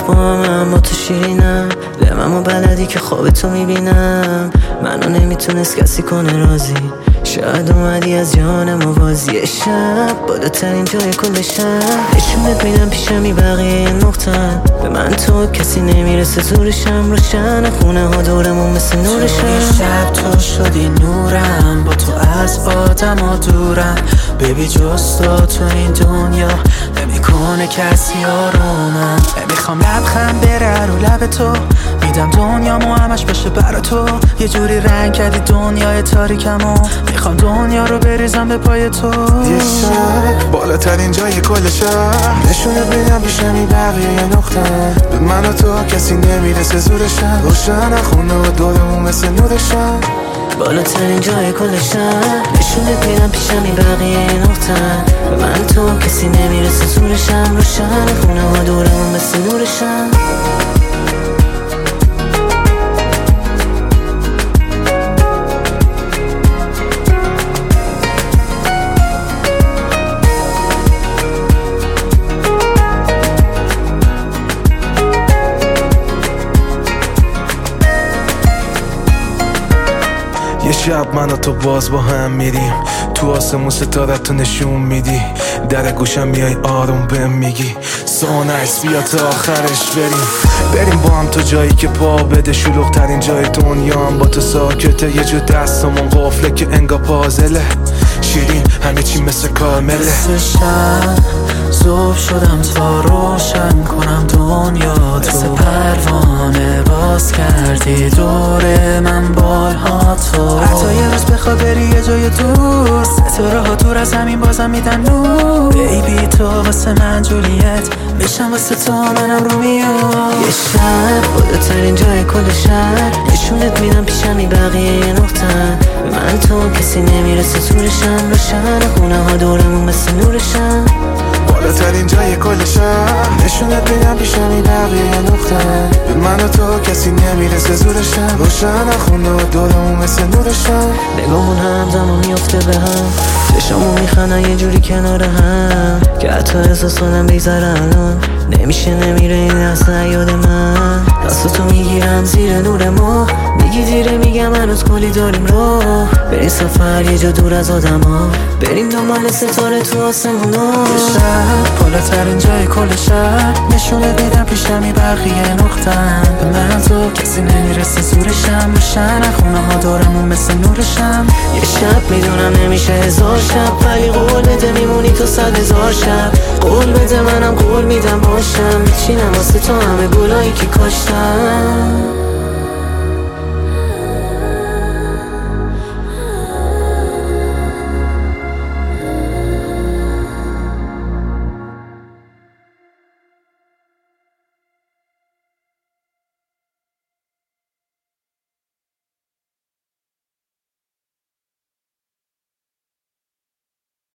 وقت با من با تو شیرینم، به من بلدی که خواب تو میبینم. منو نمیتونست کسی کنه راضی، شاید اومدی از جان موازی. شب بالاترین جای کل شب، نشونت میدم پیشمی بقیه نقطن. به من تو کسی نمیرسه زورشم، روشن خونه ها دورمون مثل نورشم. شب تو شدی نورم، با تو از آدم ها دورم. بیبی جز تو این دنیا نمیکنه کسی آرومم. نمیخوام لبخند بره رو لب تو، میدم دنیامو همش بشه برا تو. یه جوری رنگ کردی دنیای تاریکمو، میخوام دنیا رو بریزم به پای تو. یه شب بالاترین جای کل شب، نشونت میدم پیشمی بقیه یه نقطه. به من و تو کسی نمیرسه زورشم، روشن خونه و دورمون مثل نورشم. بالاترین جای کل شب، نشونت میدم پیشمی بقیه نقطه. به من تو کسی نمیرسه زورشم، روشن خونه ها دورمون مثل نورشم. یه شب من و تو باز با هم میریم تو آسمون، ستارت تو نشون میدی. در گوشم میای آروم بهم میگی so nice، بیا تا آخرش بریم با هم تو جایی که پا بده. شلوغ ترین جای دنیا هم با تو ساکته، یه جو دستمون قفله که انگا پازله. شیرین همه چی مثل کارمله. مثل شب زوب شدم تا روشن کنم دنیا تو. مثل پروانه باز کردی دور من بالها تو. حتی یه روز بخوا بری یه جای دور، ستاره ها دور از همین بازم میدن نور. بیبی تو واسه من جولیت، میشم واسه تو منم رومیو. یه شب بالاترین جای کل شهر، نشونت میدم پیشمی بقیه نقطن. به من تو کسی نمیرسه زورشم، روشن خونه ها دورمون مثل نورشم. بالاترین جای کل شهر، نشونت میدم پیشمی بقیه نقطه. به من و تو کسی نمیرسه زورشم، روشن خونه و دورمون مثل نورشم. نگامون همزمان میفته به هم، چشامون میخندن یه جوری کنار هم که حتی احساس کنم بیزاره الان. نمیشه نمیره این لحظه یاد من، دستاتو میگیرم زیر نور ما. میگی دیره میگم هنوز کلی داریم راه، بریم سفر یه جا دور از آدم ها، بریم دنبال ستاره تو آسمون ها. شب بالاترین جای کل شهر، نشونت میدم پیشمی بقیه نقطن. به من تو کسی نمیرسه زورشم، روشن خونه ها دورمون مثل نورشم. یه شب میدونم نمیشه هزار شب، ولی قول بده میمونی تو 100,000 شب. قول بده منم قول میدم باشم، میچینم واسه تو همه گلایی که کاشتم.